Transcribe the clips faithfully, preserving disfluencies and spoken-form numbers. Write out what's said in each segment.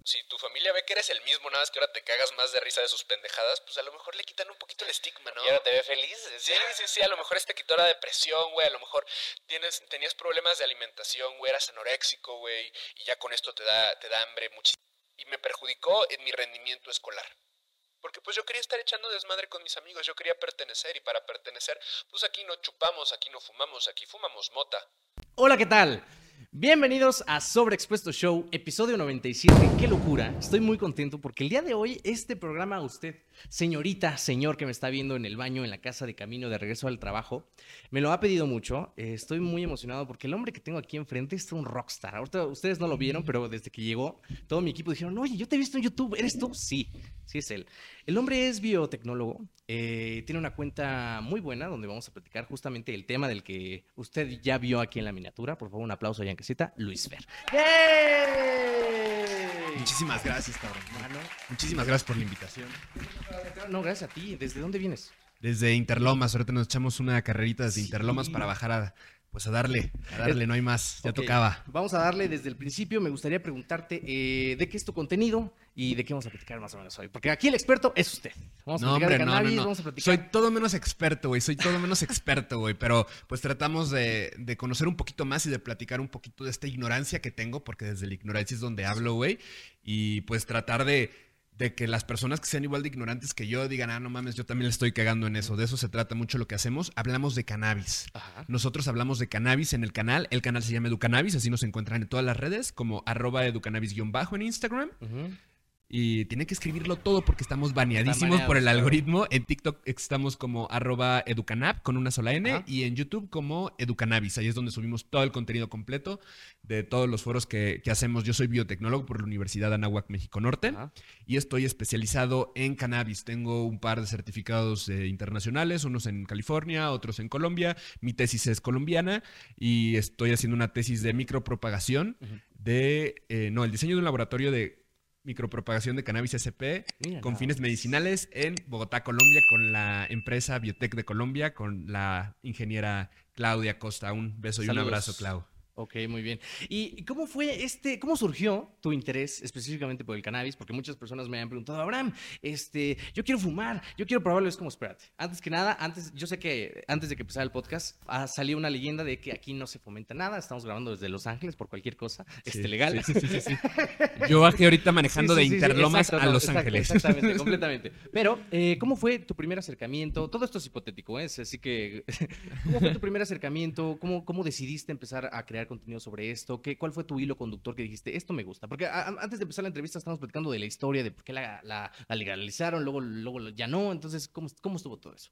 si tu familia ve que eres el mismo, nada más que ahora te cagas más de risa de sus pendejadas, pues a lo mejor le quitan un poquito el estigma, ¿no? Y ahora te ve feliz. Sí, sí, sí, a lo mejor este quitó la depresión, güey, a lo mejor tienes, tenías problemas de alimentación, güey, eras anoréxico, güey, y ya con esto te da, te da hambre muchísimo. Y me perjudicó en mi rendimiento escolar. Porque pues yo quería estar echando desmadre con mis amigos, yo quería pertenecer, y para pertenecer, pues aquí no chupamos, aquí no fumamos, aquí fumamos mota. Hola, ¿qué tal? Bienvenidos a Sobreexpuesto Show, episodio noventa y siete. ¡Qué locura! Estoy muy contento porque el día de hoy este programa a usted, señorita, señor que me está viendo en el baño, en la casa de camino de regreso al trabajo, me lo ha pedido mucho. Eh, estoy muy emocionado porque el hombre que tengo aquí enfrente es un rockstar. Ahorita ustedes no lo vieron, pero desde que llegó, todo mi equipo dijeron, oye, yo te he visto en YouTube, ¿eres tú? Sí, sí es él. El hombre es biotecnólogo, eh, tiene una cuenta muy buena donde vamos a platicar justamente el tema del que usted ya vio aquí en la miniatura. Por favor, un aplauso a Yanquecita, Luis Fer. ¡Yay! Muchísimas gracias, cabrón. Mano. Muchísimas gracias por la invitación. No, gracias a ti. ¿Desde dónde vienes? Desde Interlomas, ahorita nos echamos una carrerita desde Sí. Interlomas para bajar a, pues a darle, a darle, no hay más, ya Ok, tocaba. Vamos a darle desde el principio. Me gustaría preguntarte eh, de qué es tu contenido y de qué vamos a platicar más o menos hoy. Porque aquí el experto es usted. Vamos a No, platicar hombre, de no, cannabis, no, no. vamos a platicar... Soy todo menos experto, güey, soy todo menos experto, güey, pero pues tratamos de, de conocer un poquito más y de platicar un poquito de esta ignorancia que tengo, porque desde la ignorancia es donde hablo, güey, y pues tratar de... de que las personas que sean igual de ignorantes que yo digan, ah, no mames, yo también le estoy cagando en eso. De eso se trata mucho lo que hacemos. Hablamos de cannabis. Ajá. Nosotros hablamos de cannabis en el canal. El canal se llama Educannabis, así nos encuentran en todas las redes, como arroba educannabis-bajo en Instagram. Uh-huh. Y tienen que escribirlo todo porque estamos baneadísimos baneados, por el claro. algoritmo. En TikTok estamos como arroba educanab con una sola N. Ajá. Y en YouTube como educannabis. Ahí es donde subimos todo el contenido completo de todos los foros que, que hacemos. Yo soy biotecnólogo por la Universidad Anáhuac México Norte. Ajá. Y estoy especializado en cannabis. Tengo un par de certificados eh, internacionales, unos en California, otros en Colombia. Mi tesis es colombiana y estoy haciendo una tesis de micropropagación Uh-huh. de, eh, no, el diseño de un laboratorio de micropropagación de cannabis S P Mira, con nada fines más. medicinales en Bogotá, Colombia, con la empresa Biotech de Colombia, con la ingeniera Claudia Costa. Un beso y Saludos. un abrazo, Clau. Ok, muy bien. ¿Y cómo fue este, cómo surgió tu interés específicamente por el cannabis? Porque muchas personas me han preguntado, Abraham, este, yo quiero fumar, yo quiero probarlo. Es como, espérate. Antes que nada, antes, yo sé que antes de que empezara el podcast, ah, salió una leyenda de que aquí no se fomenta nada. Estamos grabando desde Los Ángeles por cualquier cosa. Sí, este, legal. Sí, sí, sí, sí, sí. Yo bajé ahorita manejando Sí, sí, de sí, sí, Interlomas exacto, a no, Los exacto, Ángeles. Exactamente, completamente. Pero, eh, ¿cómo fue tu primer acercamiento? Todo esto es hipotético, ¿eh? Así que, ¿cómo fue tu primer acercamiento? ¿Cómo, cómo decidiste empezar a crear contenido sobre esto? ¿Qué, ¿Cuál fue tu hilo conductor que dijiste, esto me gusta? Porque a, a, antes de empezar la entrevista estamos platicando de la historia, de por qué la, la, la legalizaron, luego, luego ya no. Entonces, ¿cómo, ¿cómo estuvo todo eso?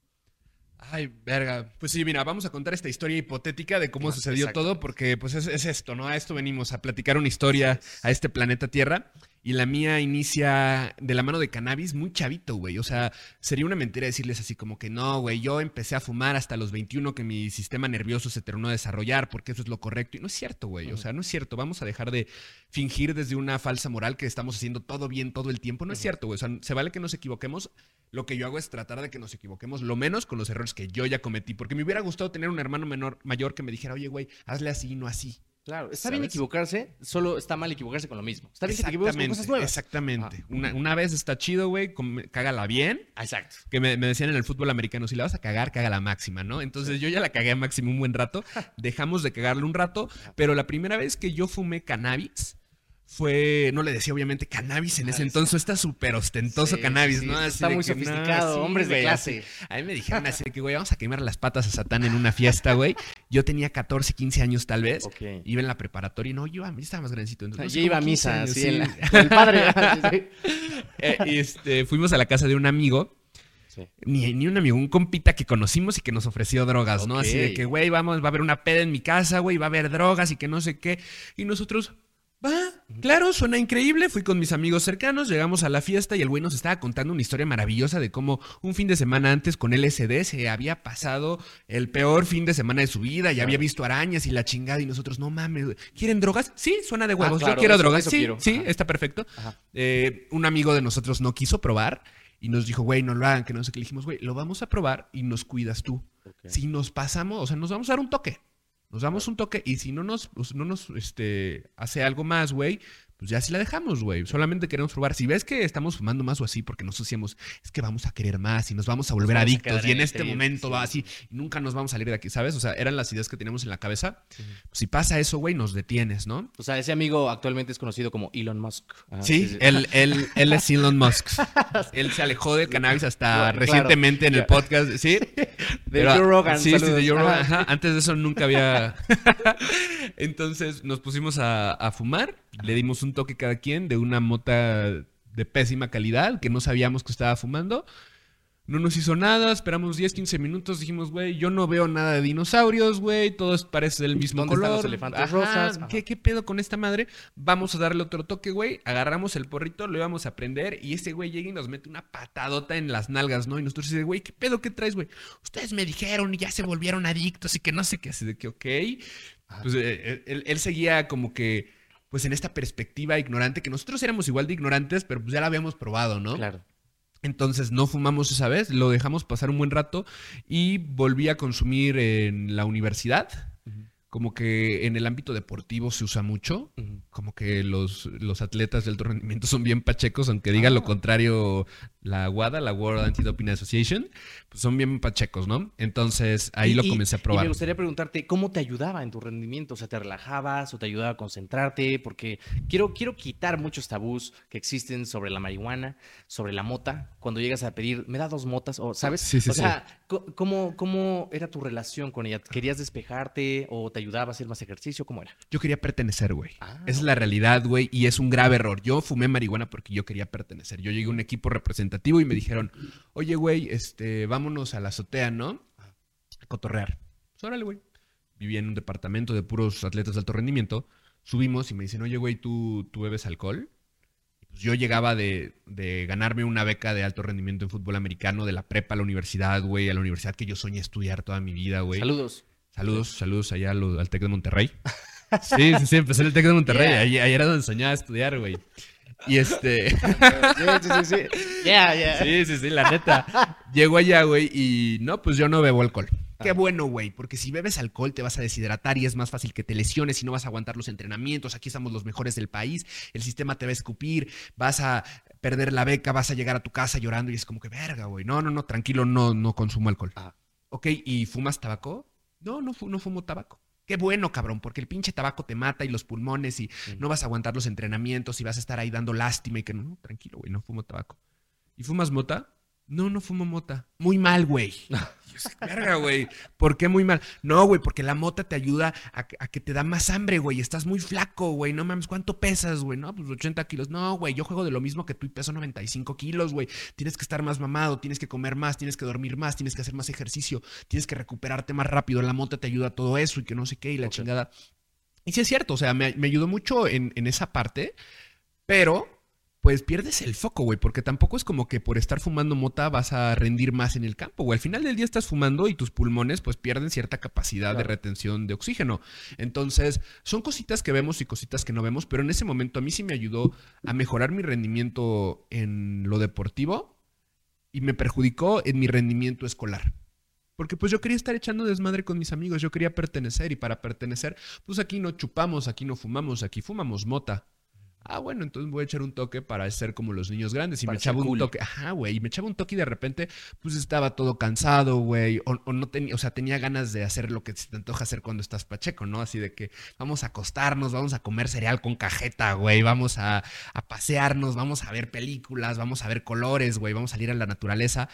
Ay, verga. Pues sí, mira, vamos a contar esta historia hipotética de cómo Ah, sucedió exacto. todo, porque pues es, es esto, ¿no? A esto venimos, a platicar una historia a este planeta Tierra. Y la mía inicia de la mano de cannabis muy chavito, güey. O sea, sería una mentira decirles así como que no, güey, yo empecé a fumar hasta los veintiuno que mi sistema nervioso se terminó de desarrollar porque eso es lo correcto. Y no es cierto, güey. O sea, no es cierto. Vamos a dejar de fingir desde una falsa moral que estamos haciendo todo bien todo el tiempo. No es cierto, güey. O sea, se vale que nos equivoquemos. Lo que yo hago es tratar de que nos equivoquemos lo menos con los errores que yo ya cometí. Porque me hubiera gustado tener un hermano menor, mayor que me dijera, oye, güey, hazle así, no así. Claro, está ¿Sabes? bien equivocarse, solo está mal equivocarse con lo mismo. Está bien que te equivoques con cosas nuevas. Exactamente. Ah. Una, una vez está chido, güey, com- cágala bien. Ah, exacto. Que me, me decían en el fútbol americano, si la vas a cagar, cágala máxima, ¿no? Entonces yo ya la cagué a máxima un buen rato, dejamos de cagarle un rato, pero la primera vez que yo fumé cannabis fue, no le decía obviamente cannabis en ese entonces, está súper ostentoso Sí, cannabis, sí, sí, ¿no? esto Así está de muy que, sofisticado, sí, hombres de güey, clase. así. A mí me dijeron así de que, güey, vamos a quemar las patas a Satán en una fiesta, güey. Yo tenía catorce, quince años tal vez, Ok. iba en la preparatoria y no, yo, yo estaba más grandecito. Entonces, no sé, Yo iba a como quince misa, años, sí, sí. en la- con el padre. Ah, sí, sí. Eh, y este, fuimos a la casa de un amigo. Sí. Ni, ni un amigo, un compita que conocimos y que nos ofreció drogas, ¿no? Ok. Así de que, güey, vamos, va a haber una peda en mi casa, güey, va a haber drogas y que no sé qué. Y nosotros, va, claro, suena increíble. Fui con mis amigos cercanos, llegamos a la fiesta y el güey nos estaba contando una historia maravillosa de cómo un fin de semana antes con L S D se había pasado el peor fin de semana de su vida y Claro. había visto arañas y la chingada. Y nosotros, no mames, güey, ¿quieren drogas? Sí, suena de huevos. claro, Yo quiero eso- drogas. eso Sí, quiero. sí, Ajá. está perfecto. Ajá. Eh, un amigo de nosotros no quiso probar. Y nos dijo, güey, no lo hagan, que no sé qué. Le dijimos, güey, lo vamos a probar y nos cuidas tú. Ok. Si nos pasamos, o sea, nos vamos a dar un toque. Nos damos un toque y si no nos, pues, no nos este, hace algo más, güey, pues ya sí la dejamos, güey. Solamente queremos probar. Si ves que estamos fumando más o así, porque nos decíamos, es que vamos a querer más y nos vamos a volver vamos a adictos. quedar Y en en este el trip, momento sí. va así, y nunca nos vamos a salir de aquí, ¿sabes? O sea, eran las ideas que teníamos en la cabeza. Pues, si pasa eso, güey, nos detienes, ¿no? O sea, ese amigo actualmente es conocido como Elon Musk. Ah, Sí, Él, él, él es Elon Musk. Él se alejó del cannabis hasta Claro, recientemente en el podcast. Sí, De Pero- Joe Rogan. Sí, sí, saludos. de Joe Rogan. Ajá. Ajá. Antes de eso nunca había. Entonces nos pusimos a, a fumar. Le dimos un toque cada quien de una mota de pésima calidad que no sabíamos que estaba fumando. No nos hizo nada, esperamos diez, quince minutos, dijimos, güey, yo no veo nada de dinosaurios, güey, todo es- parece del mismo ¿Dónde están color. los elefantes Ajá, rosas? Ajá. ¿Qué, ¿Qué pedo con esta madre? Vamos a darle otro toque, güey. Agarramos el porrito, lo íbamos a prender y ese güey llega y nos mete una patadota en las nalgas, ¿no? Y nosotros decimos, güey, ¿qué pedo? ¿Qué traes, güey? Ustedes me dijeron y ya se volvieron adictos y que no sé qué, así de que, ok. Pues eh, él, él seguía como que, pues en esta perspectiva ignorante, que nosotros éramos igual de ignorantes, pero pues ya la habíamos probado, ¿no? Claro. Entonces no fumamos esa vez, lo dejamos pasar un buen rato y volví a consumir en la universidad. Ujú. Como que en el ámbito deportivo se usa mucho. Ujú. Como que los, los atletas de alto rendimiento son bien pachecos, aunque diga lo Ah. contrario la WADA, la World Anti-Doping Association, pues son bien pachecos, ¿no? Entonces ahí Y- lo y- comencé a Y probar. me gustaría preguntarte, ¿cómo te ayudaba en tu rendimiento? O sea, ¿te relajabas o te ayudaba a concentrarte? Porque quiero, quiero quitar muchos tabús que existen sobre la marihuana, sobre la mota. Cuando llegas a pedir, me da dos motas, o ¿sabes? Sí, sí, o sí. sea, co- ¿cómo, ¿cómo era tu relación con ella? ¿Querías despejarte o te ayudaba a hacer más ejercicio? ¿Cómo era? Yo quería pertenecer, güey. Ah, Esa es la realidad, güey, y es un grave error. Yo fumé marihuana porque yo quería pertenecer. Yo llegué a un equipo representativo y me dijeron, oye, güey, este, vámonos a la azotea, ¿no? A cotorrear. Pues órale, güey. Vivía en un departamento de puros atletas de alto rendimiento. Subimos y me dicen, oye, güey, ¿tú, tú bebes alcohol? Y pues yo llegaba de, de ganarme una beca de alto rendimiento en fútbol americano, de la prepa a la universidad, güey, a la universidad que yo soñé estudiar toda mi vida, güey. Saludos. Saludos, saludos allá al, al Tec de Monterrey. Sí, sí, sí, empecé en el Tec de Monterrey. Yeah. Ahí, ahí era donde soñaba estudiar, güey. Y este... Sí, sí, sí, sí. Yeah, yeah. Sí, sí, sí, la neta. Llego allá, güey, y no, pues yo no bebo alcohol. Qué Ah. bueno, güey, porque si bebes alcohol te vas a deshidratar y es más fácil que te lesiones y no vas a aguantar los entrenamientos. Aquí estamos los mejores del país, el sistema te va a escupir, vas a perder la beca, vas a llegar a tu casa llorando y es como que verga, güey. No, no, no, tranquilo, no, no consumo alcohol. Ah. Ok, ¿y fumas tabaco? No, no, fu- no fumo tabaco. Qué bueno, cabrón, porque el pinche tabaco te mata y los pulmones y Mm. no vas a aguantar los entrenamientos y vas a estar ahí dando lástima y que no, no, tranquilo, güey, no fumo tabaco. ¿Y fumas mota? No, no fumo mota. Muy mal, güey. Y yo así, verga, güey. ¿Por qué muy mal? No, güey, porque la mota te ayuda a, que- a que te da más hambre, güey. Estás muy flaco, güey. No mames, ¿cuánto pesas, güey? No, pues ochenta kilos. No, güey, yo juego de lo mismo que tú y peso noventa y cinco kilos, güey. Tienes que estar más mamado, tienes que comer más, tienes que dormir más, tienes que hacer más ejercicio, tienes que recuperarte más rápido. La mota te ayuda a todo eso y que no sé qué y la Ok. chingada. Y sí es cierto, o sea, me, me ayudó mucho en, en esa parte, pero pues pierdes el foco, güey, porque tampoco es como que por estar fumando mota vas a rendir más en el campo, güey. Al final del día estás fumando y tus pulmones pues pierden cierta capacidad de Claro. retención de oxígeno. Entonces, son cositas que vemos y cositas que no vemos, pero en ese momento a mí sí me ayudó a mejorar mi rendimiento en lo deportivo y me perjudicó en mi rendimiento escolar. Porque pues yo quería estar echando desmadre con mis amigos, yo quería pertenecer y para pertenecer, pues aquí no chupamos, aquí no fumamos, aquí fumamos mota. Ah, bueno, entonces voy a echar un toque para ser como los niños grandes. Y Para me ser echaba un cool. toque, ajá, güey, y me echaba un toque y de repente, pues estaba todo cansado, güey, o, o no tenía, o sea, tenía ganas de hacer lo que se te antoja hacer cuando estás pacheco, ¿no? Así de que vamos a acostarnos, vamos a comer cereal con cajeta, güey, vamos a, a pasearnos, vamos a ver películas, vamos a ver colores, güey, vamos a salir a la naturaleza.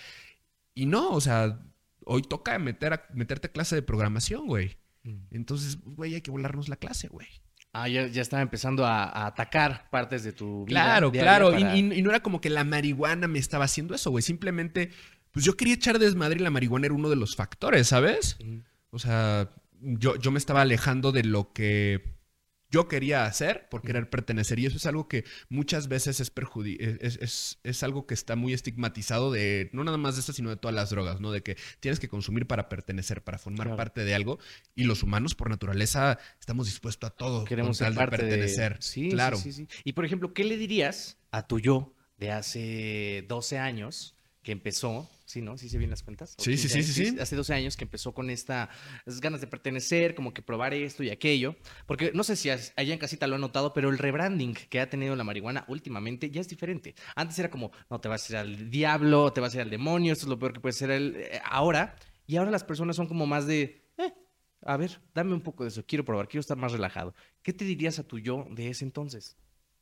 Y no, o sea, hoy toca meter a, meterte a clase de programación, güey. Mm. Entonces, güey, hay que volarnos la clase, güey. Ah, ya, ya estaba empezando a, a atacar partes de tu vida. Claro, diaria claro. para- Y, y- y no era como que la marihuana me estaba haciendo eso, güey. Simplemente, pues yo quería echar desmadre y la marihuana era uno de los factores, ¿sabes? Ujú. O sea, yo, yo me estaba alejando de lo que yo quería hacer por querer pertenecer. Y eso es algo que muchas veces es, perjudi es, es, es algo que está muy estigmatizado de, no nada más de esto, sino de todas las drogas, ¿no? De que tienes que consumir para pertenecer, para formar Claro. parte de algo. Y los humanos, por naturaleza, estamos dispuestos a todo Queremos con ser tal de parte pertenecer. de... Sí, claro. sí, sí, sí. Y por ejemplo, ¿qué le dirías a tu yo de hace doce años que empezó, ¿sí, no? ¿Sí se bien las cuentas? Sí, sí, sí, sí, sí. Hace doce años que empezó con estas ganas de pertenecer, como que probar esto y aquello. Porque no sé si allá en casita lo han notado, pero el rebranding que ha tenido la marihuana últimamente ya es diferente. Antes era como, no, te vas a ir al diablo, te vas a ir al demonio, esto es lo peor que puede ser el... ahora. Y ahora las personas son como más de, eh, a ver, dame un poco de eso, quiero probar, quiero estar más relajado. ¿Qué te dirías a tu yo de ese entonces?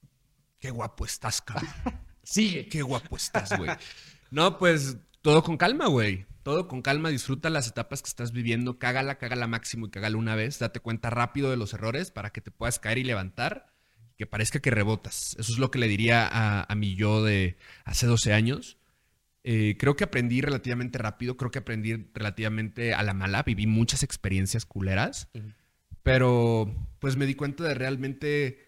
Qué guapo estás, cabrón. Sigue. Qué guapo estás, güey. No, pues todo con calma, güey. Todo con calma. Disfruta las etapas que estás viviendo. Cágala, cágala máximo y cágala una vez. Date cuenta rápido de los errores para que te puedas caer y levantar. Que parezca que rebotas. Eso es lo que le diría a, a mi yo de hace doce años. Eh, creo que aprendí relativamente rápido. Creo que aprendí relativamente a la mala. Viví muchas experiencias culeras. Uh-huh. Pero pues me di cuenta de realmente...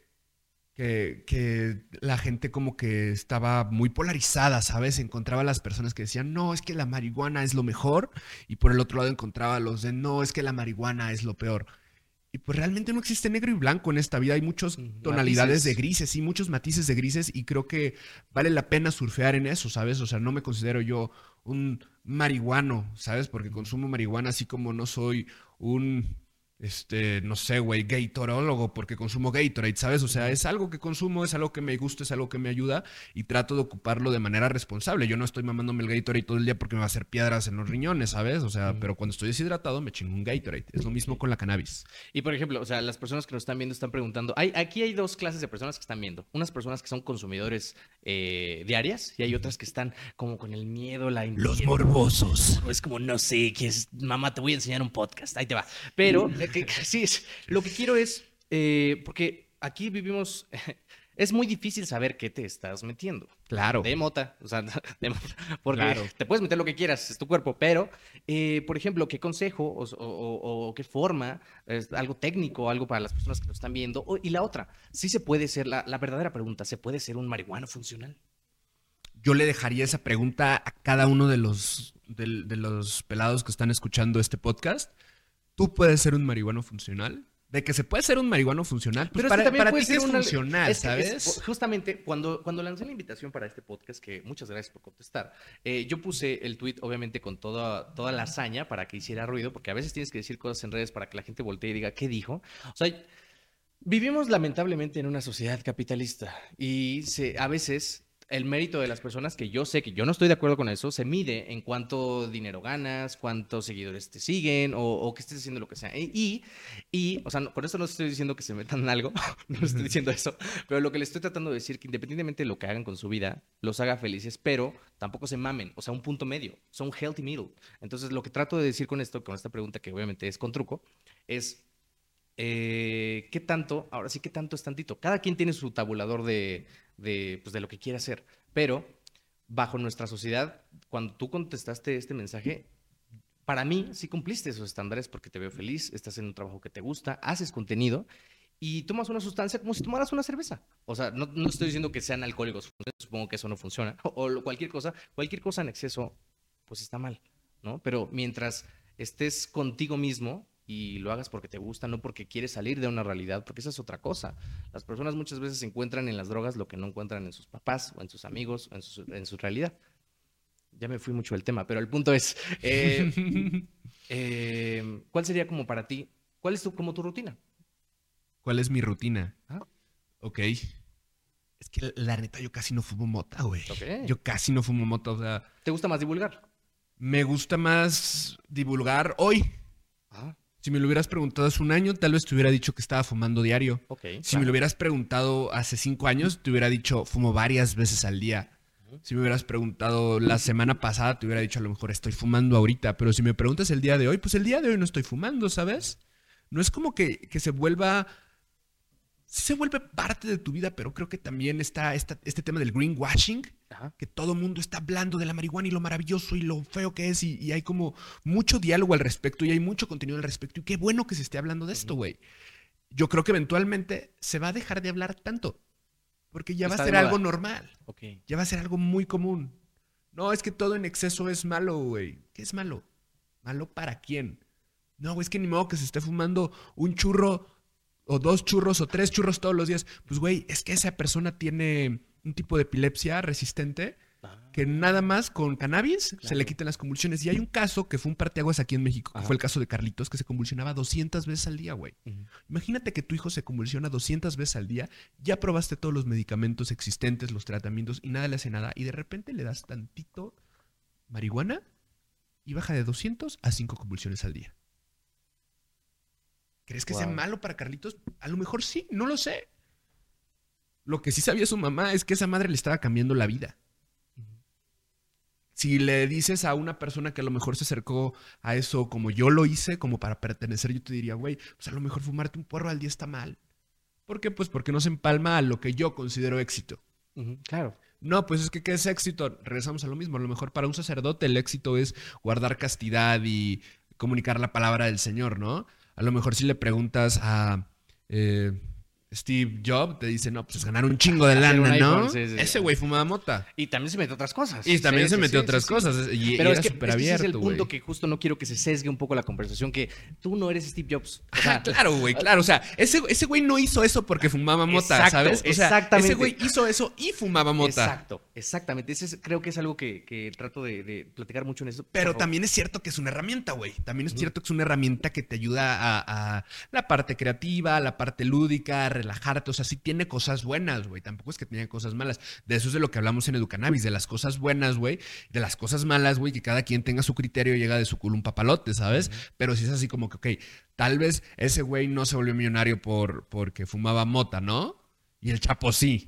Que, que la gente como que estaba muy polarizada, ¿sabes? Encontraba a las personas que decían, no, es que la marihuana es lo mejor. Y por el otro lado encontraba a los de, no, es que la marihuana es lo peor. Y pues realmente no existe negro y blanco en esta vida. Hay muchas tonalidades matices. de grises, sí, muchos matices de grises. Y creo que vale la pena surfear en eso, ¿sabes? O sea, no me considero yo un marihuano, ¿sabes? Porque consumo marihuana así como no soy un... Este, no sé, güey, gatorólogo, porque consumo Gatorade, ¿sabes? O sea, es algo que consumo, es algo que me gusta, es algo que me ayuda y trato de ocuparlo de manera responsable. Yo no estoy mamándome el Gatorade todo el día porque me va a hacer piedras en los riñones, ¿sabes? O sea, mm. pero cuando estoy deshidratado me chingo un Gatorade. Es lo mismo con la cannabis. Y, por ejemplo, o sea, las personas que nos están viendo están preguntando, hay, aquí hay dos clases de personas que están viendo. Unas personas que son consumidores eh, diarias y hay otras que están como con el miedo, la... Los morbosos. Es como, no sé, que es, mamá, te voy a enseñar un podcast, ahí te va. Pero... Que, sí, lo que quiero es, eh, porque aquí vivimos, es muy difícil saber qué te estás metiendo. Claro. De mota, o sea, de mota, porque claro. te puedes meter lo que quieras, es tu cuerpo, pero, eh, por ejemplo, ¿qué consejo o, o, o, o qué forma, es algo técnico, algo para las personas que lo están viendo? O, y la otra, sí se puede ser, la, la verdadera pregunta, ¿se puede ser un marihuano funcional? Yo le dejaría esa pregunta a cada uno de los, de, de los pelados que están escuchando este podcast. ¿Tú puedes ser un marihuano funcional? De que se puede ser un marihuano funcional, pues pero para, es que para puede ti ser es una, funcional, es que ¿sabes? Es, justamente cuando, cuando lancé la invitación para este podcast, que muchas gracias por contestar, eh, yo puse el tweet obviamente con toda, toda la hazaña para que hiciera ruido, porque a veces tienes que decir cosas en redes para que la gente voltee y diga, ¿qué dijo? O sea, vivimos lamentablemente en una sociedad capitalista y se, a veces... El mérito de las personas, que yo sé que yo no estoy de acuerdo con eso, se mide en cuánto dinero ganas, cuántos seguidores te siguen o, o que estés haciendo lo que sea. Y, y o sea, no, con eso no estoy diciendo que se metan en algo, no estoy diciendo eso, pero lo que les estoy tratando de decir que independientemente de lo que hagan con su vida, los haga felices, pero tampoco se mamen, o sea, un punto medio, son un healthy middle. Entonces, lo que trato de decir con esto, con esta pregunta que obviamente es con truco, es... Eh, ¿qué tanto? Ahora sí, ¿qué tanto es tantito? Cada quien tiene su tabulador de, de, pues, de lo que quiere hacer, pero bajo nuestra sociedad, cuando tú contestaste este mensaje, para mí sí cumpliste esos estándares porque te veo feliz, estás en un trabajo que te gusta, haces contenido y tomas una sustancia como si tomaras una cerveza. O sea, no, no estoy diciendo que sean alcohólicos, supongo que eso no funciona, o, o cualquier cosa, cualquier cosa en exceso, pues está mal, ¿no? Pero mientras estés contigo mismo y lo hagas porque te gusta, no porque quieres salir de una realidad, porque esa es otra cosa. Las personas muchas veces encuentran en las drogas lo que no encuentran en sus papás o en sus amigos o en su, en su realidad. Ya me fui mucho del tema, pero el punto es, eh, eh, ¿cuál sería como para ti, cuál es tu, como tu rutina? ¿Cuál es mi rutina? ¿Ah? Ok. Es que la neta yo casi no fumo mota, güey. Okay. Yo casi no fumo mota, o sea... ¿Te gusta más divulgar? Me gusta más divulgar hoy. Ah. Si me lo hubieras preguntado hace un año, tal vez te hubiera dicho que estaba fumando diario. Okay, si claro. me lo hubieras preguntado hace cinco años, te hubiera dicho fumo varias veces al día. Uh-huh. Si me hubieras preguntado la semana pasada, te hubiera dicho a lo mejor estoy fumando ahorita. Pero si me preguntas el día de hoy, pues el día de hoy no estoy fumando, ¿sabes? No es como que, que se vuelva... Sí se vuelve parte de tu vida, pero creo que también está esta, este tema del greenwashing, ajá, que todo mundo está hablando de la marihuana y lo maravilloso y lo feo que es, y, y hay como mucho diálogo al respecto y hay mucho contenido al respecto, y qué bueno que se esté hablando de esto, güey. Yo creo que eventualmente se va a dejar de hablar tanto, porque ya está va a ser algo normal, okay. Ya va a ser algo muy común. No, es que todo en exceso es malo, güey. ¿Qué es malo? ¿Malo para quién? No, güey, es que ni modo que se esté fumando un churro o dos churros o tres churros todos los días. Pues, güey, es que esa persona tiene un tipo de epilepsia resistente. Ah. que nada más con cannabis Claro. se le quitan las convulsiones. Y hay un caso que fue un parteaguas aquí en México, que Ajá. fue el caso de Carlitos, que se convulsionaba doscientas veces al día, güey. Ujú. Imagínate que tu hijo se convulsiona doscientas veces al día, ya probaste todos los medicamentos existentes, los tratamientos, y nada le hace nada, y de repente le das tantito marihuana y baja de doscientas a cinco convulsiones al día. ¿Crees que sea Wow. malo para Carlitos? A lo mejor sí, no lo sé. Lo que sí sabía su mamá es que esa madre le estaba cambiando la vida. Si le dices a una persona que a lo mejor se acercó a eso como yo lo hice, como para pertenecer, yo te diría, güey, pues a lo mejor fumarte un porro al día está mal. ¿Por qué? Pues porque no se empalma a lo que yo considero éxito. Ujú, claro. No, pues es que ¿qué es éxito? Regresamos a lo mismo. A lo mejor para un sacerdote el éxito es guardar castidad y comunicar la palabra del Señor, ¿no? A lo mejor si le preguntas a eh, Steve Jobs, te dice, no, pues es ganar un chingo de Hacer un lana, ¿no? iPhone, sí, sí, sí. Ese güey fumaba mota. Y también se metió otras cosas. Y también Sí, se sí, metió sí, otras sí, sí. cosas. Y, Pero y es era que, súper es que ese es el abierto, punto güey. que justo no quiero que se sesgue un poco la conversación, que tú no eres Steve Jobs. O sea, Ajá, claro, güey, claro. O sea, ese, ese güey no hizo eso porque fumaba mota, Exacto, ¿sabes? O sea, exactamente. ese güey hizo eso y fumaba mota. exacto, exactamente. Ese es- creo que es algo que, que trato de, de platicar mucho en eso. Por Pero favor. también es cierto que es una herramienta, güey. También es Ujú. cierto que es una herramienta que te ayuda a, a la parte creativa, a la parte lúdica, a relajarte. O sea, sí tiene cosas buenas, güey. Tampoco es que tenga cosas malas. De eso es de lo que hablamos en Educannabis, de las cosas buenas, güey. De las cosas malas, güey, que cada quien tenga su criterio y llega de su culo un papalote, ¿sabes? Ujú. Pero sí es así como que, ok, tal vez ese güey no se volvió millonario por, porque fumaba mota, ¿no? Y el Chapo sí.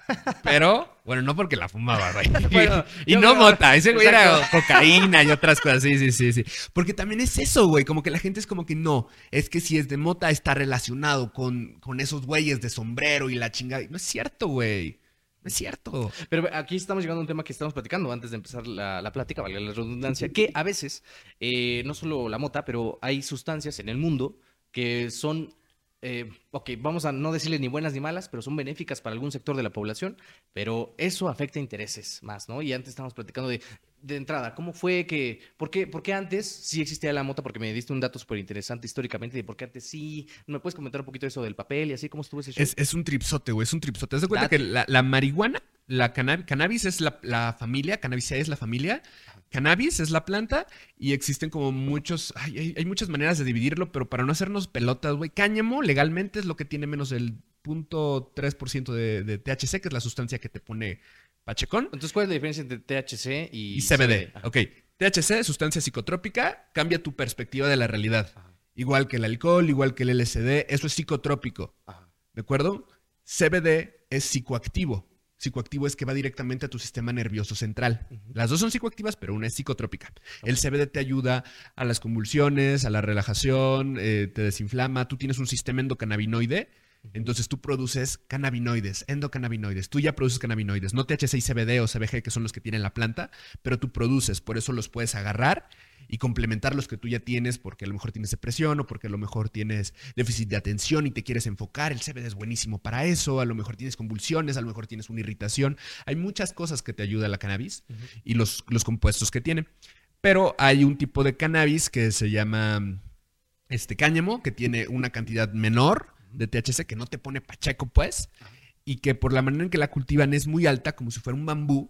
Pero, bueno, no porque la fumaba, güey. Bueno, y yo no creo- mota, ese güey era Exacto. cocaína y otras cosas. Sí, sí, sí, sí. Porque también es eso, güey. Como que la gente es como que no. Es que si es de mota está relacionado con, con esos güeyes de sombrero y la chingada. No es cierto, güey. No es cierto. Pero aquí estamos llegando a un tema que estamos platicando antes de empezar la, la plática, valga la redundancia, que a veces, eh, no solo la mota, pero hay sustancias en el mundo que son, eh, ok, vamos a no decirles ni buenas ni malas, pero son benéficas para algún sector de la población, pero eso afecta intereses más, ¿no? Y antes estábamos platicando de, de entrada, ¿cómo fue que, por qué, por qué antes sí existía la mota? Porque me diste un dato súper interesante históricamente de por qué antes sí. ¿Me puedes comentar un poquito eso del papel y así? ¿Cómo estuvo ese show? Es, es un tripsote, güey. Es un tripsote. Haz de cuenta Date. que la, la marihuana, la cannab- cannabis es la, la familia, cannabisae es la familia, cannabis es la planta y existen como muchos, ay, hay, hay muchas maneras de dividirlo, pero para no hacernos pelotas, güey, cáñamo legalmente es lo que tiene menos del cero punto tres por ciento de, de T H C, que es la sustancia que te pone pachecón, Entonces, ¿cuál es la diferencia entre T H C y, y C B D. Ajá. Ok, T H C, sustancia psicotrópica, cambia tu perspectiva de la realidad. Ajá. Igual que el alcohol, igual que el L S D, eso es psicotrópico. Ajá. ¿De acuerdo? C B D es psicoactivo. Psicoactivo es que va directamente a tu sistema nervioso central. Ujú. Las dos son psicoactivas, pero una es psicotrópica. El C B D te ayuda a las convulsiones, a la relajación, eh, te desinflama. Tú tienes un sistema endocannabinoide, entonces tú produces cannabinoides, endocannabinoides. Tú ya produces cannabinoides, no T H C y C B D o C B G, que son los que tiene la planta, pero tú produces, por eso los puedes agarrar y complementar los que tú ya tienes, porque a lo mejor tienes depresión o porque a lo mejor tienes déficit de atención y te quieres enfocar. El C B D es buenísimo para eso. A lo mejor tienes convulsiones, a lo mejor tienes una irritación. Hay muchas cosas que te ayuda la cannabis Ujú. y los, los compuestos que tiene. Pero hay un tipo de cannabis que se llama este cáñamo, que tiene una cantidad menor de T H C, que no te pone pacheco, pues, y que por la manera en que la cultivan es muy alta, como si fuera un bambú,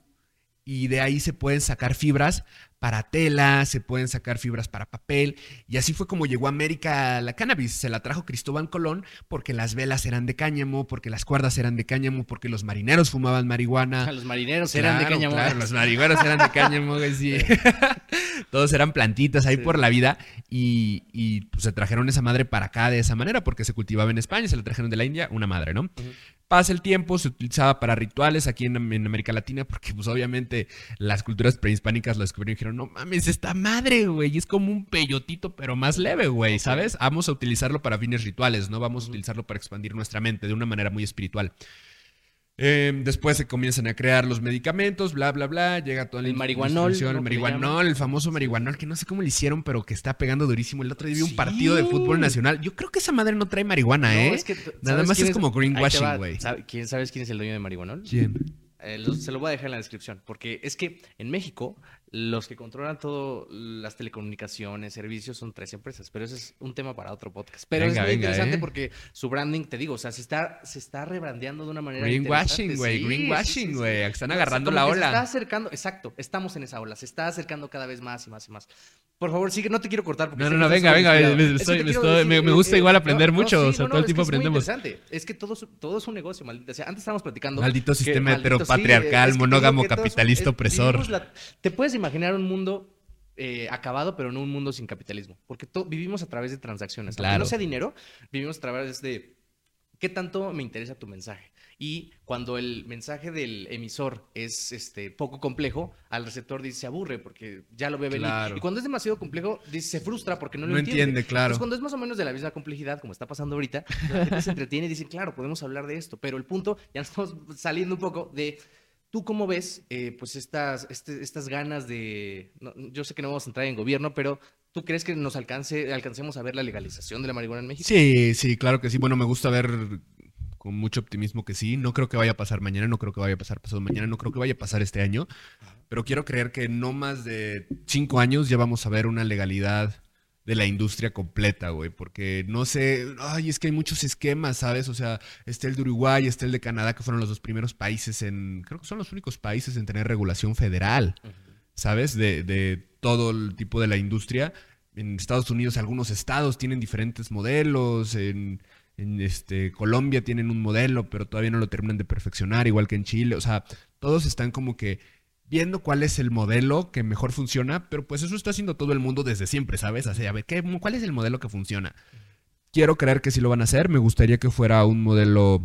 y de ahí se pueden sacar fibras para tela, se pueden sacar fibras para papel, y así fue como llegó a América la cannabis. Se la trajo Cristóbal Colón porque las velas eran de cáñamo, porque las cuerdas eran de cáñamo, porque los marineros fumaban marihuana. Ah, los marineros eran de Claro, cáñamo. claro, los marihueros eran de cáñamo, güey, sí. Todos eran plantitas ahí Sí. por la vida y, y, pues, se trajeron esa madre para acá de esa manera porque se cultivaba en España, se la trajeron de la India, una madre, ¿no? Ujú. Pasa el tiempo, se utilizaba para rituales aquí en, en América Latina porque pues obviamente las culturas prehispánicas lo descubrieron y dijeron, no mames, esta madre, güey, es como un peyotito pero más leve, güey, ¿sabes? Vamos a utilizarlo para fines rituales, ¿no? Vamos a utilizarlo para expandir nuestra mente de una manera muy espiritual. Eh, después se comienzan a crear los medicamentos, bla, bla, bla. Llega toda la El marihuanol, institución, ¿no? el Que le marihuanol, llaman. el famoso marihuanol, que no sé cómo le hicieron, pero que está pegando durísimo. El otro día vi un Sí. partido de fútbol nacional. Yo creo que esa madre no trae marihuana, No, ¿eh? es que, Nada ¿sabes más quién es como Ahí te greenwashing, va. güey. ¿Sabe- ¿Quién sabes quién es el dueño de marihuanol? ¿Quién? Eh, lo- se lo voy a dejar en la descripción, porque es que en México los que controlan todo, las telecomunicaciones, servicios, son tres empresas, pero ese es un tema para otro podcast. Pero Venga, es muy venga, interesante ¿eh? porque su branding, te digo, o sea, se está, se está rebrandeando de una manera Greenwashing, interesante. güey, Sí, greenwashing, sí, sí, güey. sí. Están No, agarrando como la que se está ola. acercando, exacto, estamos en esa ola, se está acercando cada vez más y más y más. Por favor, sigue, no te quiero cortar porque No, sé no, que no, estás venga, súper venga, inspirado. me, me Es que estoy- te me quiero estoy- decir, me- me eh, gusta eh, igual aprender no, no, mucho, sí, o sea, no, todo el no, es tiempo que es muy aprendemos. interesante. Es que todo, es- todo es un negocio, maldita sea. Antes estábamos platicando. Maldito que- sistema maldito, sí, heteropatriarcal, es que te monógamo, digo que todos- capitalista, es- opresor. vivimos la- te puedes imaginar un mundo eh, acabado, pero no un mundo sin capitalismo. Porque to- vivimos a través de transacciones. Aunque Claro. no sea dinero, vivimos a través de qué tanto me interesa tu mensaje. Y cuando el mensaje del emisor es este, poco complejo, al receptor dice se aburre porque ya lo ve venir. Claro. Y cuando es demasiado complejo, dice, se frustra porque no lo No entiende. entiende, claro. Entonces, cuando es más o menos de la misma complejidad, como está pasando ahorita, la gente se entretiene y dice, claro, podemos hablar de esto. Pero el punto, ya nos estamos saliendo un poco de... ¿Tú cómo ves eh, pues estas, este- estas ganas de... no, yo sé que no vamos a entrar en gobierno, pero ¿tú crees que nos alcance, alcancemos a ver la legalización de la marihuana en México? Sí, sí, claro que sí. Bueno, me gusta ver con mucho optimismo que sí. No creo que vaya a pasar mañana, no creo que vaya a pasar pasado mañana, no creo que vaya a pasar este año. Pero quiero creer que no más de cinco años ya vamos a ver una legalidad de la industria completa, güey. Porque no sé, ay, es que hay muchos esquemas, ¿sabes? O sea, está el de Uruguay, está el de Canadá, que fueron los dos primeros países en, creo que son los únicos países en tener regulación federal, ¿sabes? De, de todo el tipo de la industria. En Estados Unidos algunos estados tienen diferentes modelos, en, en este, Colombia tienen un modelo, pero todavía no lo terminan de perfeccionar, igual que en Chile. O sea, todos están como que viendo cuál es el modelo que mejor funciona, pero pues eso está haciendo todo el mundo desde siempre, ¿sabes? O sea, a ver, ¿qué, ¿cuál es el modelo que funciona? Quiero creer que sí lo van a hacer. Me gustaría que fuera un modelo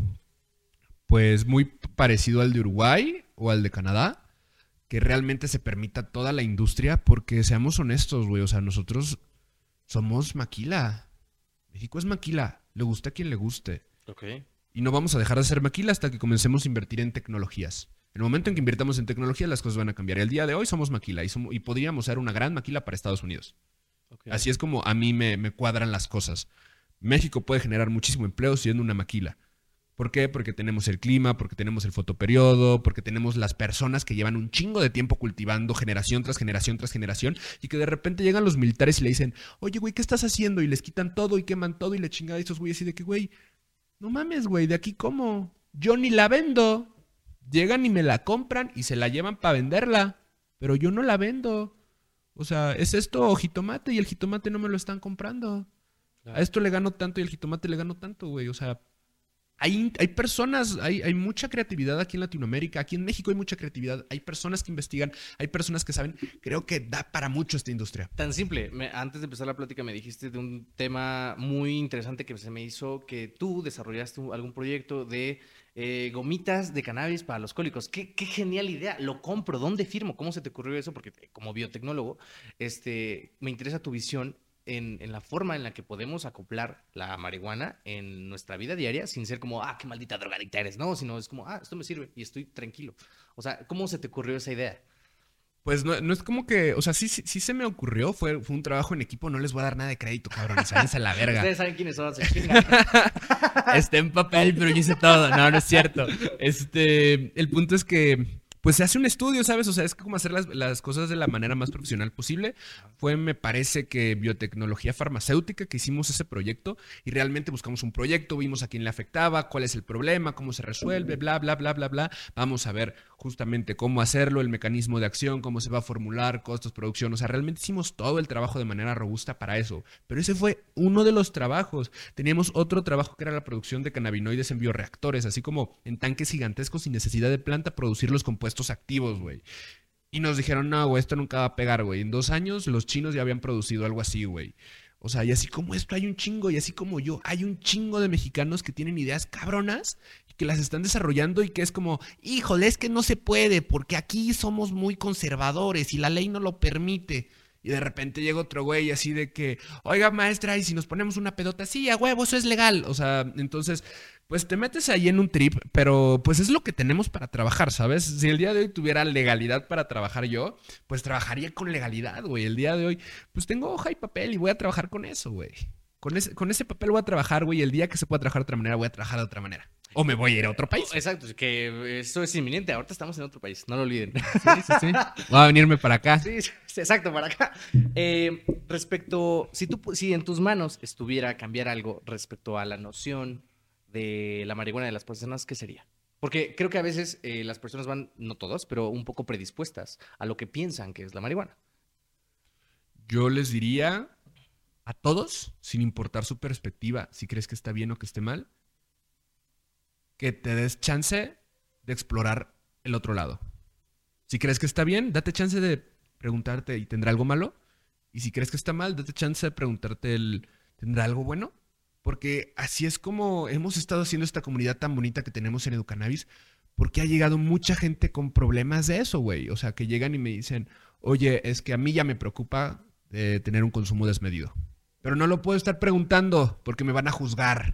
pues muy parecido al de Uruguay o al de Canadá, que realmente se permita toda la industria, porque seamos honestos, güey, o sea, nosotros somos maquila. México es maquila, le guste a quien le guste. Ok. Y no vamos a dejar de ser maquila hasta que comencemos a invertir en tecnologías. En el momento en que invirtamos en tecnología, las cosas van a cambiar. El día de hoy somos maquila y, somos, y podríamos ser una gran maquila para Estados Unidos. Okay. Así es como a mí me, me cuadran las cosas. México puede generar muchísimo empleo siendo una maquila. ¿Por qué? Porque tenemos el clima, porque tenemos el fotoperiodo, porque tenemos las personas que llevan un chingo de tiempo cultivando generación tras generación tras generación y que de repente llegan los militares y le dicen, oye, güey, ¿qué estás haciendo? Y les quitan todo y queman todo y le chingada a estos güeyes así de que, güey, no mames, güey, ¿de aquí cómo? Yo ni la vendo. Llegan y me la compran y se la llevan para venderla, pero yo no la vendo. O sea, es esto o jitomate y el jitomate no me lo están comprando. Claro. A esto le gano tanto y el jitomate le gano tanto, güey. O sea, hay, hay personas, hay, hay mucha creatividad aquí en Latinoamérica. Aquí en México hay mucha creatividad. Hay personas que investigan, hay personas que saben. Creo que da para mucho esta industria. Tan simple. Me- antes de empezar la plática me dijiste de un tema muy interesante que se me hizo que tú desarrollaste un- algún proyecto de eh, gomitas de cannabis para los cólicos. Qué, qué genial idea. Lo compro. ¿Dónde firmo? ¿Cómo se te ocurrió eso? Porque eh, como biotecnólogo, este, me interesa tu visión en, en la forma en la que podemos acoplar la marihuana en nuestra vida diaria sin ser como, ah, qué maldita drogadicta eres. No, sino es como, ah, esto me sirve y estoy tranquilo. O sea, ¿cómo se te ocurrió esa idea? Pues no, no es como que, o sea, sí, sí, sí se me ocurrió, fue, fue un trabajo en equipo, no les voy a dar nada de crédito, cabrones, váyanse a la verga. Ustedes saben quiénes son, se chingan. Está en papel, pero yo hice todo. No, no es cierto. Este, el punto es que, pues se hace un estudio, ¿sabes? O sea, es como hacer las, las cosas de la manera más profesional posible. Fue, me parece que biotecnología farmacéutica que hicimos ese proyecto y realmente buscamos un proyecto, vimos a quién le afectaba, cuál es el problema, cómo se resuelve, bla, bla, bla, bla, bla. Vamos a ver justamente cómo hacerlo, el mecanismo de acción, cómo se va a formular, costos, producción. O sea, realmente hicimos todo el trabajo de manera robusta para eso. Pero ese fue uno de los trabajos. Teníamos otro trabajo que era la producción de cannabinoides en bioreactores, así como en tanques gigantescos sin necesidad de planta producir los compuestos activos, güey. Y nos dijeron, no, güey, esto nunca va a pegar, güey. En dos años los chinos ya habían producido algo así, güey. O sea, y así como esto hay un chingo, y así como yo, hay un chingo de mexicanos que tienen ideas cabronas y que las están desarrollando y que es como, híjole, es que no se puede porque aquí somos muy conservadores y la ley no lo permite. Y de repente llega otro güey así de que, oiga, maestra, ¿y si nos ponemos una pedota? Sí, a huevo, eso es legal. O sea, entonces, pues te metes ahí en un trip, pero pues es lo que tenemos para trabajar, ¿sabes? Si el día de hoy tuviera legalidad para trabajar yo, pues trabajaría con legalidad, güey. El día de hoy, pues tengo hoja y papel y voy a trabajar con eso, güey. Con ese, con ese papel voy a trabajar, güey. El día que se pueda trabajar de otra manera, voy a trabajar de otra manera. O me voy a ir a otro país. Exacto, que esto es inminente. Ahorita estamos en otro país, no lo olviden. Sí, sí, sí. Voy a venirme para acá. Sí, sí, exacto, para acá. Eh, respecto, si, tú, si en tus manos estuviera cambiar algo respecto a la noción de la marihuana de las personas, ¿qué sería? Porque creo que a veces eh, las personas van, no todos, pero un poco predispuestas a lo que piensan que es la marihuana. Yo les diría a todos, sin importar su perspectiva, si crees que está bien o que esté mal, que te des chance de explorar el otro lado. Si crees que está bien, date chance de preguntarte, ¿y tendrá algo malo? Y si crees que está mal, date chance de preguntarte, el, ¿tendrá algo bueno? Porque así es como hemos estado haciendo esta comunidad tan bonita que tenemos en Educannabis, porque ha llegado mucha gente con problemas de eso, güey. O sea, que llegan y me dicen, oye, es que a mí ya me preocupa eh, tener un consumo desmedido. Pero no lo puedo estar preguntando porque me van a juzgar.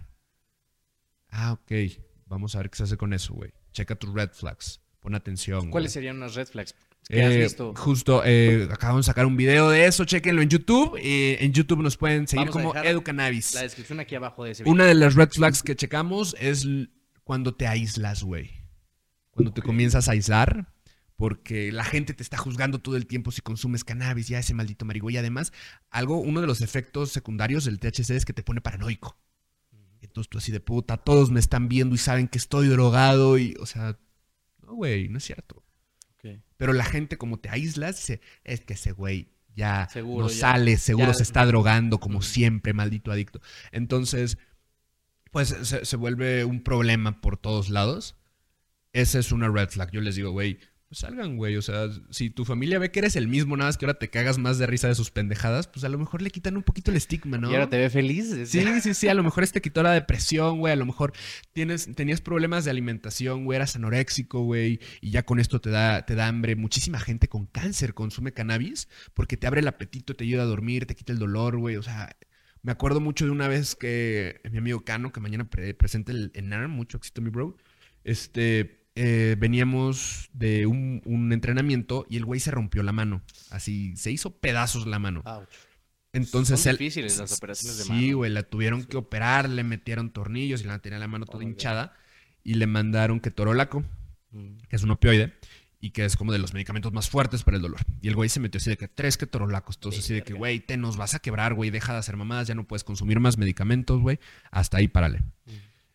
Ah, ok. Vamos a ver qué se hace con eso, güey. Checa tus red flags. Pon atención. ¿Cuáles güey. serían unas red flags que Eh, has visto? Justo, eh, acabamos de sacar un video de eso. Chéquenlo en YouTube. Eh, en YouTube nos pueden seguir Vamos a como dejar Educannabis. La descripción aquí abajo de ese video. Una de las red flags que checamos es l- cuando te aíslas, güey. Cuando te Ok. comienzas a aislar, porque la gente te está juzgando todo el tiempo si consumes cannabis, ya ese maldito marihuana. Y además, algo, uno de los efectos secundarios del T H C es que te pone paranoico. Entonces tú así de puta, todos me están viendo y saben que estoy drogado y, o sea, no, güey, no es cierto. Ok. Pero la gente, como te aíslas, dice, es que ese güey ya Seguro, no ya- sale, seguro ya- se está drogando como Ujú. siempre, maldito adicto. Entonces, pues se, se vuelve un problema por todos lados. Esa es una red flag. Yo les digo, güey, pues salgan, güey. O sea, si tu familia ve que eres el mismo, nada más que ahora te cagas más de risa de sus pendejadas, pues a lo mejor le quitan un poquito el estigma, ¿no? Y ahora te ve feliz. Sí, sí, sí, a lo mejor este quitó la depresión, güey, a lo mejor tienes, tenías problemas de alimentación, güey, eras anoréxico, güey, y ya con esto te da, te da hambre. Muchísima gente con cáncer consume cannabis porque te abre el apetito, te ayuda a dormir, te quita el dolor, güey, o sea, me acuerdo mucho de una vez que mi amigo Cano, que mañana pre presenta el en N A R M, mucho éxito mi bro, este, eh, veníamos de un, un entrenamiento y el güey se rompió la mano, así, se hizo pedazos la mano. Ouch. Entonces Son él, difíciles las operaciones de sí, mano. güey, la tuvieron Sí. que operar, le metieron tornillos y la tenía la mano toda Oh, my God. hinchada y le mandaron ketorolaco, Mm. que es un opioide y que es como de los medicamentos más fuertes para el dolor. Y el güey se metió así de que tres ketorolacos, entonces así de que, Verga. güey, te nos vas a quebrar, güey, deja de hacer mamadas, ya no puedes consumir más medicamentos, güey, hasta ahí párale. Mm.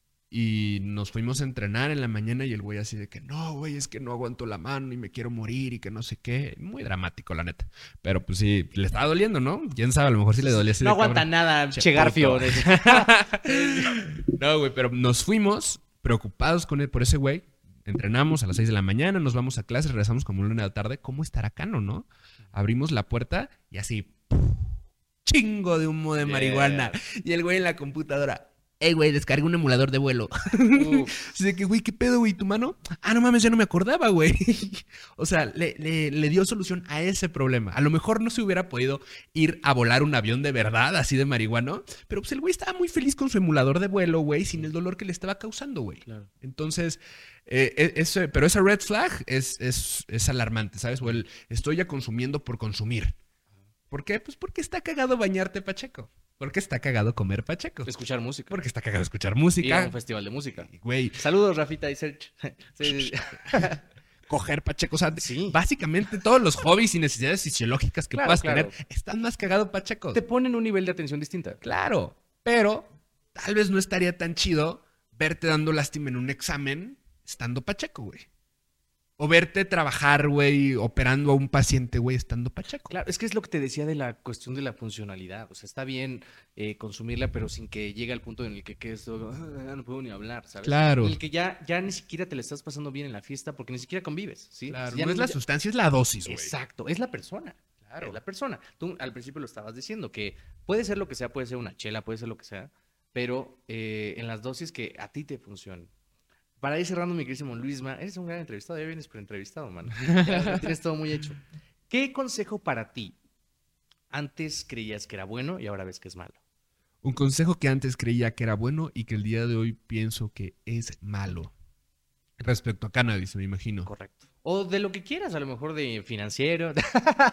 Y nos fuimos a entrenar en la mañana y el güey así de que, no, güey, es que no aguanto la mano y me quiero morir y que no sé qué. Muy dramático, la neta. Pero pues sí, le estaba doliendo, ¿no? Quién sabe, a lo mejor sí le dolía así No de aguanta cabrón. nada, Che, Che Garfio. puto. No, güey, pero nos fuimos preocupados con él, por ese güey. Entrenamos a las seis de la mañana, nos vamos a clase, regresamos como una de la tarde. ¿Cómo estará Cano, no? Abrimos la puerta y así, chingo de humo de Yeah. marihuana. Y el güey en la computadora, hey, güey, descarga un emulador de vuelo. Uf. Así de que, güey, ¿qué pedo, güey? ¿Tu mano? Ah, no mames, ya no me acordaba, güey. O sea, le, le- le dio solución a ese problema. A lo mejor no se hubiera podido ir a volar un avión de verdad, así de marihuano, pero pues el güey estaba muy feliz con su emulador de vuelo, güey, sin el dolor que le estaba causando, güey. Claro. Entonces, eh, e- ese- pero esa red flag es, es, es alarmante, ¿sabes? O el estoy ya consumiendo por consumir. ¿Por qué? Pues porque está cagado bañarte, Pacheco. Porque está cagado comer Pacheco. Escuchar música. Porque está cagado escuchar Ir a música. un festival de música. Güey, Saludos, Rafita y Serge. Sí, sí. coger Pacheco. O sea, Sí. básicamente todos los hobbies y necesidades fisiológicas que Claro, puedas claro. tener están más cagado Pacheco. Te ponen un nivel de atención distinta. Claro, pero tal vez no estaría tan chido verte dando lástima en un examen estando Pacheco, güey. O verte trabajar, güey, operando a un paciente, güey, estando Pacheco. Claro, es que es lo que te decía de la cuestión de la funcionalidad. O sea, está bien eh, consumirla, pero sin que llegue al punto en el que quedes todo, "Ah, ya no puedo ni hablar, ¿sabes? Claro. En el que ya, ya ni siquiera te la estás pasando bien en la fiesta porque ni siquiera convives, ¿sí? Claro, Ya no es la ya- sustancia, es la dosis, güey. Exacto, es la persona. Claro. Es la persona. Tú al principio lo estabas diciendo, que puede ser lo que sea, puede ser una chela, puede ser lo que sea, pero eh, en las dosis que a ti te funcionen. Para ir cerrando, mi querísimo Luisma, eres un gran entrevistado, ya vienes pre-entrevistado, mano. Ya tienes todo muy hecho. ¿Qué consejo para ti antes creías que era bueno y ahora ves que es malo? Un consejo que antes creía que era bueno y que el día de hoy pienso que es malo. Respecto a cannabis, me imagino. Correcto. O de lo que quieras, a lo mejor de financiero.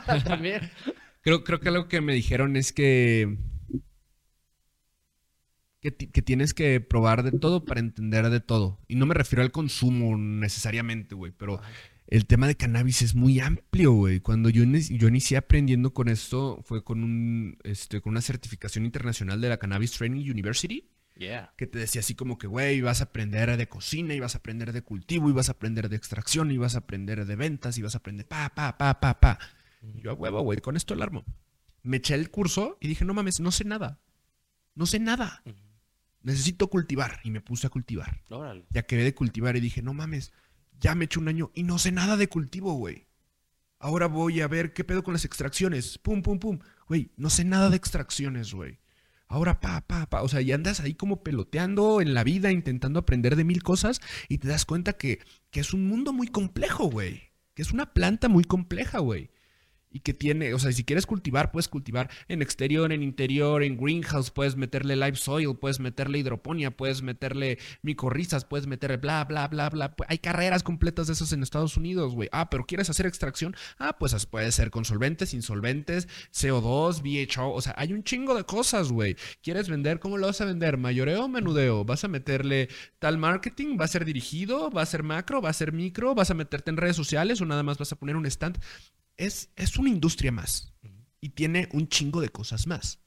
También. Creo, creo que algo que me dijeron es que que, que tienes que probar de todo para entender de todo. Y no me refiero al consumo necesariamente, güey, pero Ay. el tema de cannabis es muy amplio, güey. Cuando yo, yo inicié aprendiendo con esto fue con, un, este, con una certificación internacional de la Cannabis Training University. Yeah. Que te decía así como que, güey, vas a aprender de cocina, y vas a aprender de cultivo, y vas a aprender de extracción, y vas a aprender de ventas, y vas a aprender pa, pa, pa, pa, pa. Y yo, a huevo, güey, con esto alarmo. Me eché el curso y dije, no mames, no sé nada. No sé nada. Uh-huh. Necesito cultivar. Y me puse a cultivar. Órale. Ya acabé de cultivar y dije, no mames, ya me eché un año y no sé nada de cultivo, güey. Ahora voy a ver qué pedo con las extracciones. Pum, pum, pum. Güey, no sé nada de extracciones, güey. Ahora, pa, pa, pa, o sea, y andas ahí como peloteando en la vida, intentando aprender de mil cosas y te das cuenta que, que es un mundo muy complejo, güey. Que es una planta muy compleja, güey. Y que tiene, o sea, si quieres cultivar, puedes cultivar en exterior, en interior, en greenhouse, puedes meterle live soil, puedes meterle hidroponía, puedes meterle micorrizas, puedes meterle bla, bla, bla, bla. Hay carreras completas de esas en Estados Unidos, güey. Ah, pero ¿quieres hacer extracción? Ah, pues puede ser con solventes, insolventes, C O dos, V H O, o sea, hay un chingo de cosas, güey. ¿Quieres vender? ¿Cómo lo vas a vender? ¿Mayoreo o menudeo? ¿Vas a meterle tal marketing? ¿Va a ser dirigido? ¿Va a ser macro? ¿Va a ser micro? ¿Vas a meterte en redes sociales o nada más vas a poner un stand? Es, es una industria más y tiene un chingo de cosas más.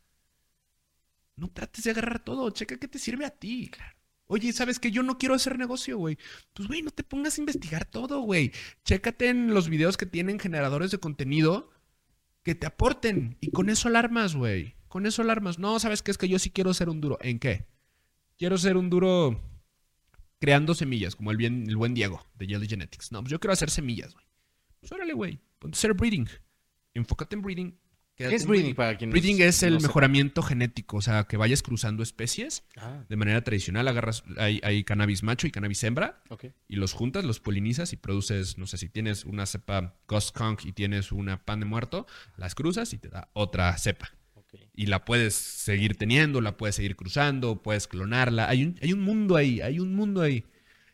No trates de agarrar todo, checa qué te sirve a ti. Claro. Oye, ¿sabes qué? Yo no quiero hacer negocio, güey. Pues, güey, no te pongas a investigar todo, güey. Chécate en los videos que tienen generadores de contenido que te aporten y con eso alarmas, güey. Con eso alarmas. No, ¿sabes qué? Es que yo sí quiero ser un duro. ¿En qué? Quiero ser un duro creando semillas, como el, bien, el buen Diego de Jelly Genetics. No, pues yo quiero hacer semillas, güey. Pues órale, güey. Ponte a hacer breeding. Enfócate en breeding. ¿Qué es breeding para quienes Breeding es el no mejoramiento genético. O sea, que vayas cruzando especies ah. de manera tradicional. Agarras, hay, hay cannabis macho y cannabis hembra. Okay. Y los juntas, los polinizas y produces, no sé, si tienes una cepa Ghost Skunk y tienes una pan de muerto, las cruzas y te da otra cepa. Okay. Y la puedes seguir teniendo, la puedes seguir cruzando, puedes clonarla. Hay un, hay un mundo ahí, hay un mundo ahí.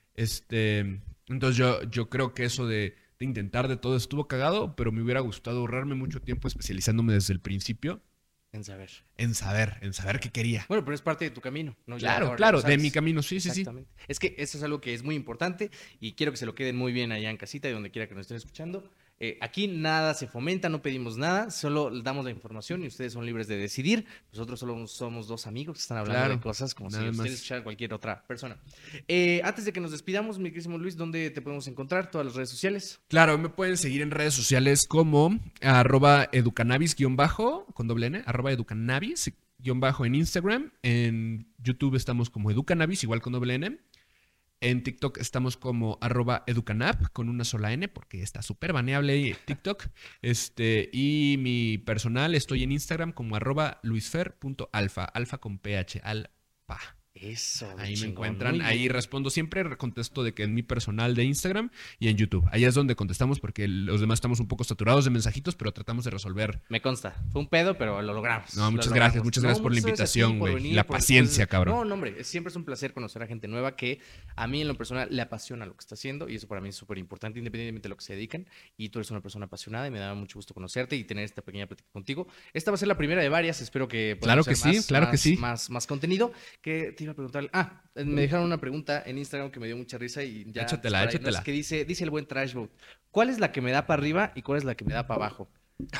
Este, entonces yo, yo creo que eso de... de intentar de todo estuvo cagado, pero me hubiera gustado ahorrarme mucho tiempo especializándome desde el principio. En saber. En saber, en saber qué quería. Bueno, pero es parte de tu camino, ¿no? Claro, claro, de mi camino, sí, sí, sí. Exactamente. Es que eso es algo que es muy importante y quiero que se lo queden muy bien allá en casita y donde quiera que nos estén escuchando. Eh, aquí nada se fomenta, no pedimos nada, solo damos la información y ustedes son libres de decidir. Nosotros solo somos dos amigos que están hablando Claro, de cosas como si nada ustedes más. escucharan cualquier otra persona. Eh, antes de que nos despidamos, mi querísimo Luis, ¿dónde te podemos encontrar? ¿Todas las redes sociales? Claro, me pueden seguir en redes sociales como arroba educannabis guión bajo, con doble N, arroba educannabis guión bajo en Instagram. En YouTube estamos como educannabis, igual con doble N. En TikTok estamos como arroba educanap con una sola N porque está súper baneable TikTok. Este, y mi personal estoy en Instagram como arroba luisfer.alfa, alfa con ph, alfa. Eso, ahí chingón, me encuentran, muy ahí bien. respondo siempre, contesto de que en mi personal de Instagram y en YouTube. Ahí es donde contestamos porque los demás estamos un poco saturados de mensajitos, pero tratamos de resolver. Me consta, fue un pedo, pero lo logramos. No, muchas Lo gracias, logramos. muchas No, gracias por la muchas gracias a ti invitación, por güey. venir, La por paciencia, después- cabrón. No, no, hombre, es- siempre es un placer conocer a gente nueva que a mí en lo personal le apasiona lo que está haciendo y eso para mí es súper importante independientemente de lo que se dedican y tú eres una persona apasionada y me da mucho gusto conocerte y tener esta pequeña plática contigo. Esta va a ser la primera de varias, espero que Claro podamos que hacer sí, más, claro que más- sí. Más, más contenido. Que te iba a preguntar, ah, me dejaron una pregunta en Instagram que me dio mucha risa y ya Échatela, para irnos, échatela. que dice, dice el buen Trashboat, ¿cuál es la que me da para arriba y cuál es la que me da para abajo?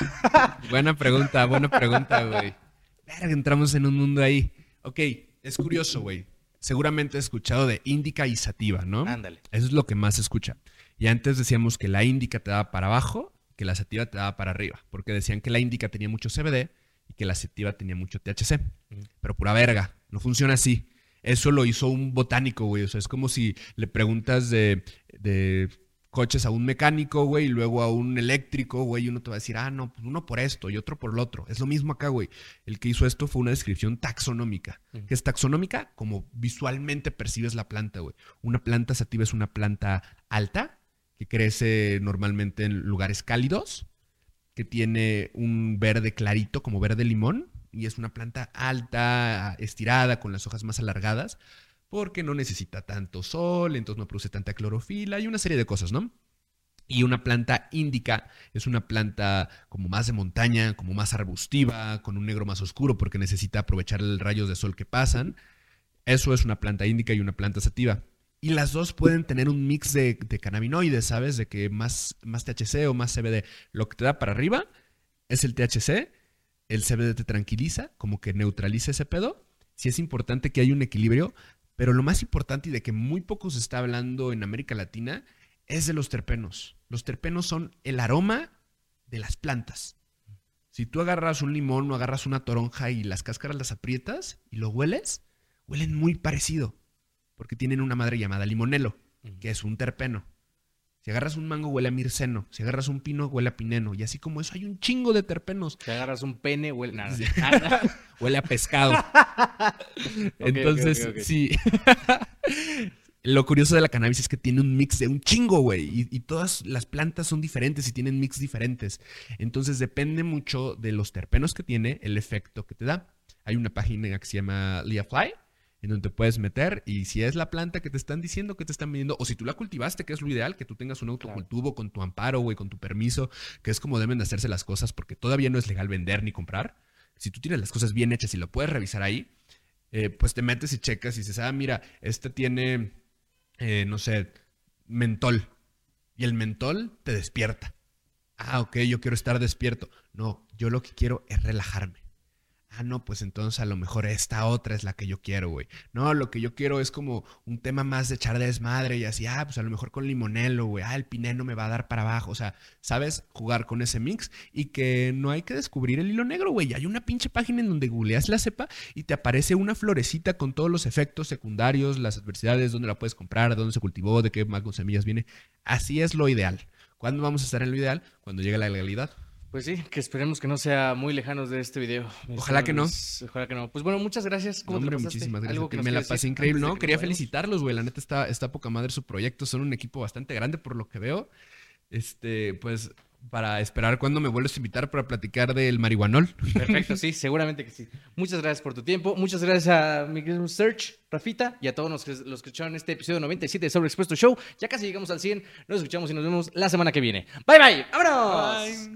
Buena pregunta, buena pregunta, güey. Verga, entramos en un mundo ahí. Ok, es curioso, güey. Seguramente has escuchado de índica y sativa, ¿no? Ándale. Eso es lo que más se escucha. Y antes decíamos que la índica te daba para abajo, que la sativa te daba para arriba. Porque decían que la índica tenía mucho C B D y que la sativa tenía mucho T H C. Ujú. Pero pura verga, no funciona así. Eso lo hizo un botánico, güey. O sea, es como si le preguntas de, de coches a un mecánico, güey, y luego a un eléctrico, güey, y uno te va a decir, ah, no, pues uno por esto y otro por lo otro. Es lo mismo acá, güey. El que hizo esto fue una descripción taxonómica. Ujú. ¿Qué es taxonómica? Como visualmente percibes la planta, güey. Una planta sativa es una planta alta, que crece normalmente en lugares cálidos, que tiene un verde clarito, como verde limón, y es una planta alta, estirada, con las hojas más alargadas, porque no necesita tanto sol, entonces no produce tanta clorofila y una serie de cosas, ¿no? Y una planta índica es una planta como más de montaña, como más arbustiva, con un negro más oscuro porque necesita aprovechar los rayos de sol que pasan. Eso es una planta índica y una planta sativa. Y las dos pueden tener un mix de, de cannabinoides, ¿sabes? De que más, más T H C o más C B D. Lo que te da para arriba es el T H C, el C B D te tranquiliza, como que neutraliza ese pedo. Sí es importante que haya un equilibrio, pero lo más importante y de que muy poco se está hablando en América Latina es de los terpenos. Los terpenos son el aroma de las plantas. Si tú agarras un limón o agarras una toronja y las cáscaras las aprietas y lo hueles, huelen muy parecido, porque tienen una madre llamada limonelo, que es un terpeno. Si agarras un mango, huele a mirceno. Si agarras un pino, huele a pineno. Y así como eso, hay un chingo de terpenos. Si agarras un pene, huele nada. Sí. Huele a pescado. Entonces, okay, okay, okay. sí. Lo curioso de la cannabis es que tiene un mix de un chingo, güey. Y, y todas las plantas son diferentes y tienen mix diferentes. Entonces, depende mucho de los terpenos que tiene, el efecto que te da. Hay una página que se llama Leafly, en donde te puedes meter y si es la planta que te están diciendo, que te están vendiendo, o si tú la cultivaste, que es lo ideal, que tú tengas un autocultivo claro. Con tu amparo, güey, con tu permiso, que es como deben de hacerse las cosas, porque todavía no es legal vender ni comprar. Si tú tienes las cosas bien hechas y lo puedes revisar ahí, eh, pues te metes y checas y dices, ah, mira, este tiene, eh, no sé, mentol. Y el mentol te despierta. Ah, ok, yo quiero estar despierto. No, yo lo que quiero es relajarme. Ah, no, pues entonces a lo mejor esta otra es la que yo quiero, güey. No, lo que yo quiero es como un tema más de echar desmadre y así, ah, pues a lo mejor con limonelo, güey. Ah, el pineno me va a dar para abajo. O sea, ¿sabes? Jugar con ese mix y que no hay que descubrir el hilo negro, güey. Hay una pinche página en donde googleas la cepa y te aparece una florecita con todos los efectos secundarios, las adversidades, dónde la puedes comprar, dónde se cultivó, de qué más con semillas viene. Así es lo ideal. ¿Cuándo vamos a estar en lo ideal? Cuando llegue la legalidad. Pues sí, que esperemos que no sea muy lejanos de este video. Ojalá que no. Ojalá que no. Pues bueno, muchas gracias. ¿Cómo no, hombre, te pasaste? Muchísimas gracias. ¿Algo que me la pasé increíble, ¿no? Quería felicitarlos, güey. La neta está, está poca madre su proyecto. Son un equipo bastante grande por lo que veo. Este, pues, para esperar cuándo me vuelves a invitar para platicar del marihuanol. Perfecto, sí, seguramente que sí. Muchas gracias por tu tiempo. Muchas gracias a mi querido Search, Rafita, y a todos los que, los que escucharon este episodio noventa y siete de Sobreexpuesto Show. Ya casi llegamos al cien. Nos escuchamos y nos vemos la semana que viene. Bye, bye. ¡Vámonos! Bye.